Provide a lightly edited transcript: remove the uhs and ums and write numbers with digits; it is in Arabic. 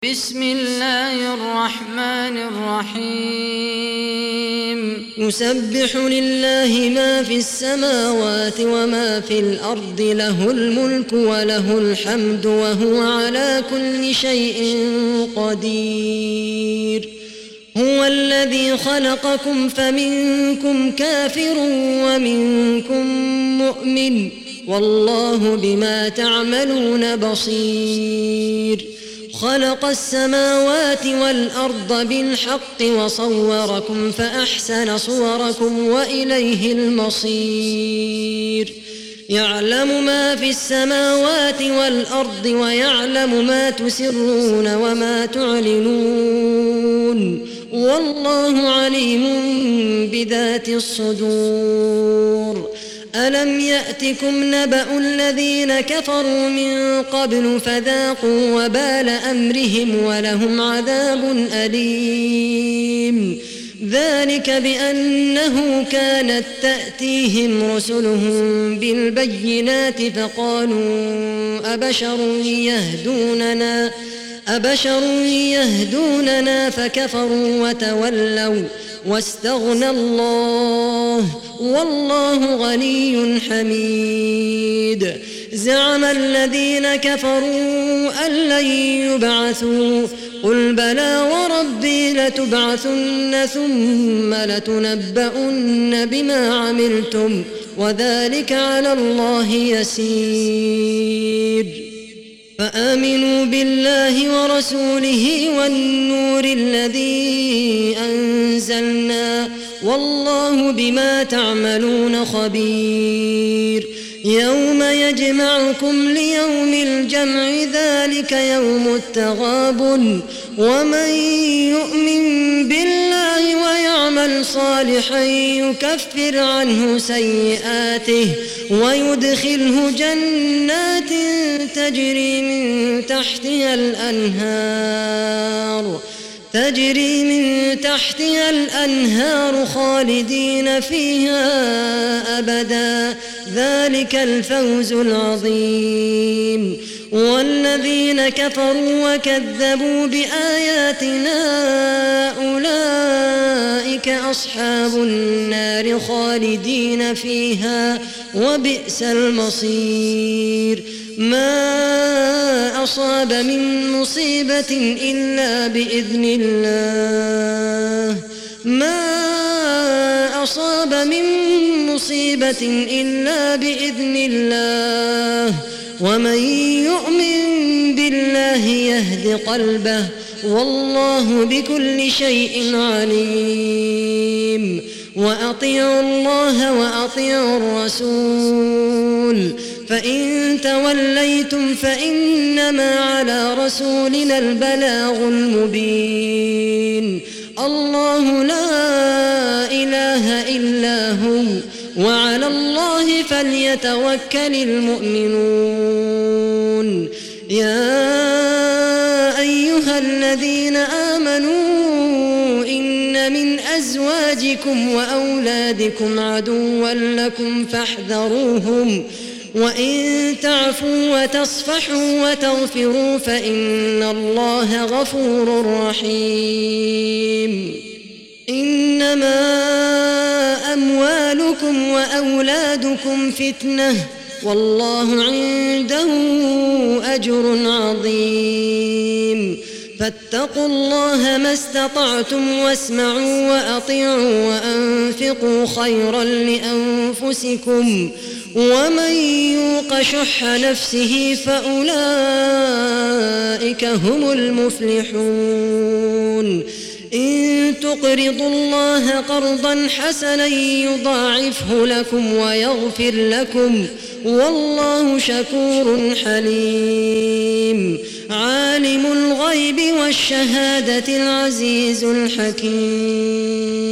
بسم الله الرحمن الرحيم يسبح لله ما في السماوات وما في الأرض له الملك وله الحمد وهو على كل شيء قدير هو الذي خلقكم فمنكم كافر ومنكم مؤمن والله بما تعملون بصير خلق السماوات والأرض بالحق وصوركم فأحسن صوركم وإليه المصير يعلم ما في السماوات والأرض ويعلم ما تسرون وما تعلنون والله عليم بذات الصدور ألم يأتكم نبأ الذين كفروا من قبل فذاقوا وبال أمرهم ولهم عذاب أليم ذلك بأنه كانت تأتيهم رسلهم بالبينات فقالوا أبشر يهدوننا فكفروا وتولوا واستغنى الله والله غني حميد زعم الذين كفروا أن لن يبعثوا قل بلى وربي لتبعثن ثم لتنبؤن بما عملتم وذلك على الله يسير فآمنوا بالله ورسوله والنور الذي أنزلنا والله بما تعملون خبير يوم يجمعكم ليوم الجمع ذلك يوم التغابن ومن يؤمن بالله ويعمل صالحا يكفر عنه سيئاته ويدخله جنات تجري من تحتها الأنهار خالدين فيها أبدا ذلك الفوز العظيم والذين كفروا وكذبوا بآياتنا أولئك أصحاب النار خالدين فيها وبئس المصير ما أصاب من مصيبة إلا بإذن الله ومن يؤمن بالله يهد قلبه والله بكل شيء عليم وأطيعوا الله وأطيعوا الرسول فإن توليتم فإنما على رسولنا البلاغ المبين الله لا إله إلا هو وعلى الله فليتوكل المؤمنون يا أيها الذين آمنوا إن من أزواجكم وأولادكم عدوا لكم فاحذروهم وإن تعفوا وتصفحوا وتغفروا فإن الله غفور رحيم إنما أموالكم وأولادكم فتنة والله عنده أجر عظيم فاتقوا الله ما استطعتم واسمعوا وأطيعوا وأنفقوا خيرا لأنفسكم ومن يوق شح نفسه فأولئك هم المفلحون إن تقرضوا الله قرضا حسنا يضاعفه لكم ويغفر لكم والله شكور حليم عالم الغيب والشهادة العزيز الحكيم